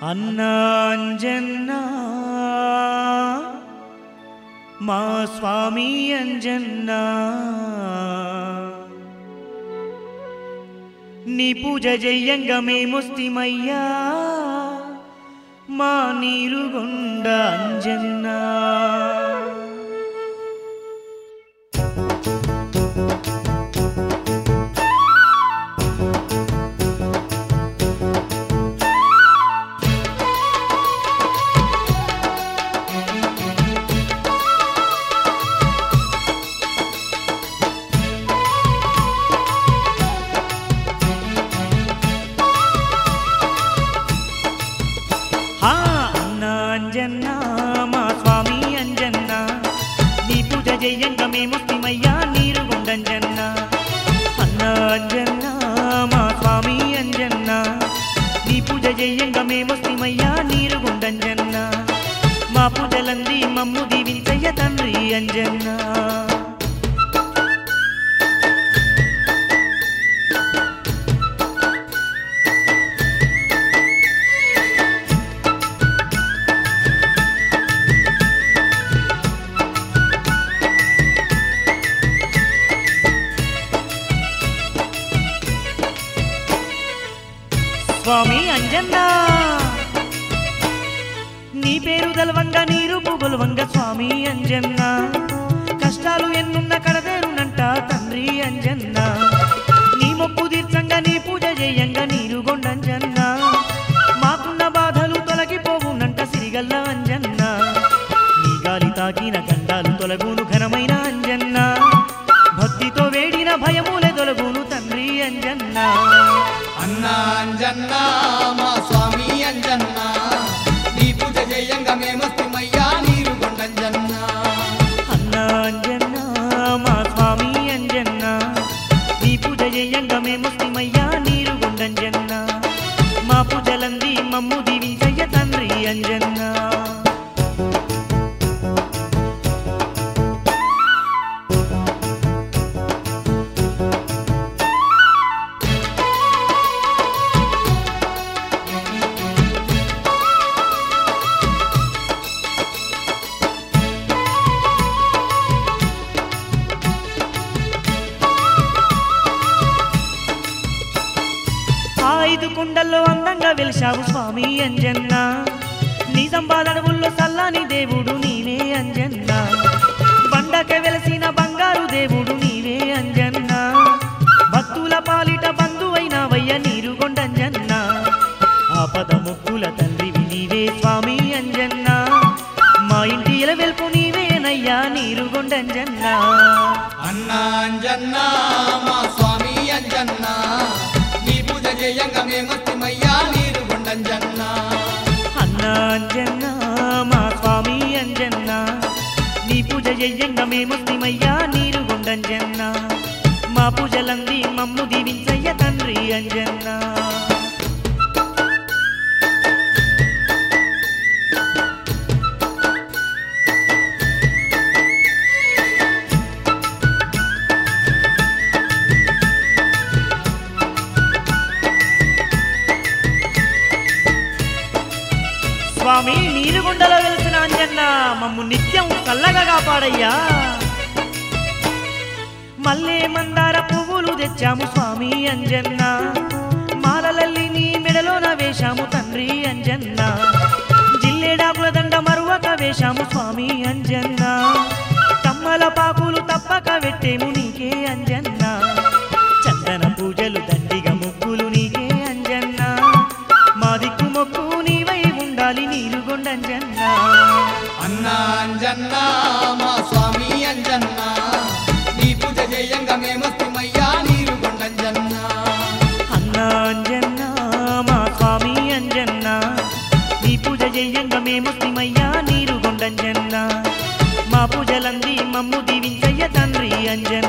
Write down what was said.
అన్నాంజన్నా మా స్వామి అంజన్నా నీ పూజ చెయ్యంగా మేమొస్తిమయ్యా మా నీరుగొండ అంజన్నా అంజన్నా మా స్వామి అంజన్నా నీ పూజ చెయ్యంగా మేమొస్తిమయ్యా నీరుగుండంజన్నా అన్నా అంజన్నా మా స్వామి అంజన్నా నీ పూజ చెయ్యంగా మేమొస్తిమయ్యా నీరుగుండంజన్నా మా పూజలంది మమ్ము దీవించయ్య తండ్రి అంజన్నా స్వామి అంజన్నా నీ పేరు దలవంగా నీ రూపు గొలవంగా స్వామి అంజన్నా కష్టాలు ఎన్నున్న కడదేరునంట తండ్రి అంజన్నా నీ మొక్కు తీర్చంగా నీ పూజ చేయంగా నీరుగొండంజన్నా మాకున్న బాధలు తొలగిపోవునంట సిరిగల్ల అంజన్నా నీ గాలి తాకిన గండాలు తొలగును ఘనమైన అంజన్నా భక్తితో వేడిన భయములే తొలగును తండ్రి అంజన్నా అన్నా అంజన్నా మా స్వామి అంజన్నా నీ పూజ చేయంగా మేమొస్తిమయ్యా నీరుగుండంజన్నా అన్నా అంజన్నా మా స్వామి అంజన్నా నీ పూజ చేయంగా మేమొస్తిమయ్యా నీరుగుండంజన్నా మా పూజలంది మమ్ము దీవించయ్య తండ్రి అంజన్నా ఐదు కుండల్లో అందంగా వెలిశావు స్వామి అంజన్నా నీ సంపాదనవుల్లో సల్లాని దేవుడు నీవే అంజన్నా బండక వెలసిన బంగారు దేవుడు నీవే అంజన్నా భక్తుల పాలిట బంధువైనవయ్య నీరుగొండంజన్నా ఆపద ముక్కుల తండ్రివి నీవే స్వామి అంజన్నా మా ఇంటి వెల్పు నీవేనయ్యా నీరుగొండంజన్నా అన్నా అంజన్నా మా స్వామి అంజన్నా నీ పూజ చేయంగా మేమొస్తిమయ్యా నీరుగుండంజన్నా అన్నా అంజన్నా మా స్వామి అంజన్నా నీ పూజ చెయ్యంగా మేమొస్తిమయ్యా నీరుగుండంజన్నా మా పూజలంది మమ్ము దీవించయ్య తండ్రి అంజన్నా స్వామి నీరుగుండలో వెలిసిన అంజన్నా మమ్ము నిత్యం చల్లగా కాపాడయ్యా మల్లె మందార పువ్వులు తెచ్చాము స్వామి అంజన్నా మాలలల్లి నీ మెడలోన వేశాము తండ్రి అంజన్నా జిల్లేడాకుల దండ మరువక వేశాము స్వామి అంజన్నా తమ్మల పాకులు తప్పక పెట్టేము నీకే అంజన్నా చందన పూజలు దండిగా ముగ్గులు నీకే అంజన్నా మా దిక్కు మొక్కు నీవై ఉండాలి నీరుగొండంజన్నా అన్నా అంజన్నా మా స్వామి అంజన్నా నీ పూజ చేయంగా మేమొస్తిమయ్యా నీరుగుండంజన్నా అన్నా అంజన్నా మా స్వామి అంజన్నా నీ పూజ చెయ్యంగా మేమొస్తిమయ్యా నీరుగొండంజన్నా మా పూజలంది మమ్ము దీవించయ్య తండ్రి అంజన్నా